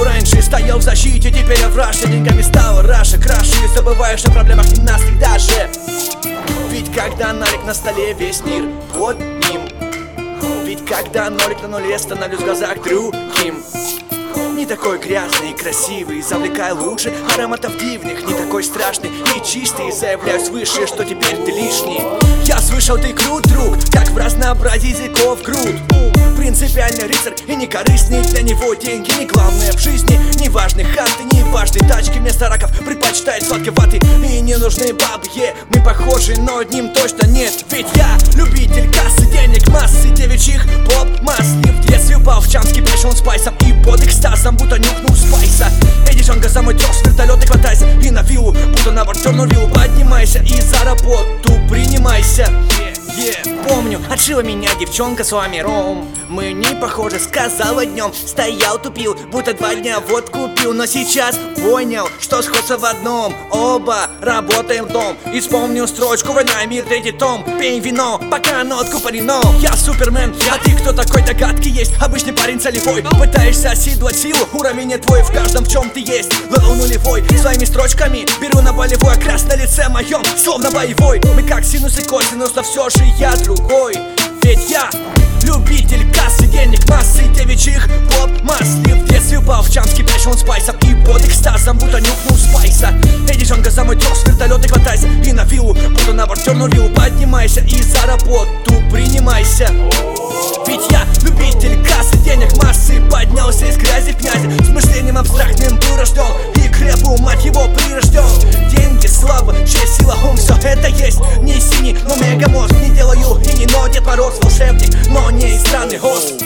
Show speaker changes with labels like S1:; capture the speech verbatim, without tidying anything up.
S1: раньше стоял в защите, теперь я вражде. Деньгами стал Раша краше, и забываешь о проблемах не навсегда же. Ведь когда нолик на столе, весь мир под ним. Ведь когда нолик на нуле, становлюсь в глазах другим. Не такой грязный и красивый, завлекай лучше ароматов дивных. Не такой страшный и чистый, заявляю свыше, что теперь ты лишний. Я слышал, ты крут, друг, как в разнообразии языков крут. Принципиальный рыцарь и не корыстный, для него деньги не главное в жизни. Не важны хаты, не важны тачки, вместо раков предпочитает сладкие ваты. И не нужны бабы, мы похожи, но одним точно нет. Ведь я любитель кассы, денег, массы, девичьих поп-маслив. В детстве упал в чам с кипящим спайсом и под экстазом, будто нюхнул спайса. Эй, девчонка, за мой трос, вертолеты хватайся и на виллу, будто на бортерную виллу. Поднимайся и за работу принимайся. Yeah. Помню, отшила меня девчонка с вами ром. Мы не похожи, сказала днем. Стоял, тупил, будто два дня водку пил. Но сейчас понял, что сходство в одном. Оба работаем в дом. И вспомнил строчку «Война и мир», третий том. Пей вино, пока нотку парино. Я Супермен, а ты кто такой? Догадки есть, обычный парень солевой. Пытаешься оседлать силу, уровень не твой. В каждом в чем ты есть, левел нулевой. Своими строчками беру на болевой окрас на лице моем, словно боевой. Мы как синус и косинус, но все же я другой. Ведь я любитель кассы, денег, массы, девичьих поп-маслив. В детстве упал в чам с кипящим спайсом и под экстазом, будто нюхнул спайса. Эй, девчонка, за мой трос, вертолеты хватайся и на виллу, будто на бортерную виллу. Поднимайся и за работу принимайся. Ведь я любитель кассы, денег, массы, поднялся из грязи в князи. С мышлением абстрактным был рожден и к рэпу, мать его, прирожден. Деньги, слава, честь, сила, ум, все это есть. Не синий, но мегамозг, не делаю и не но Дед Мороз, волшебник, но не из страны гост.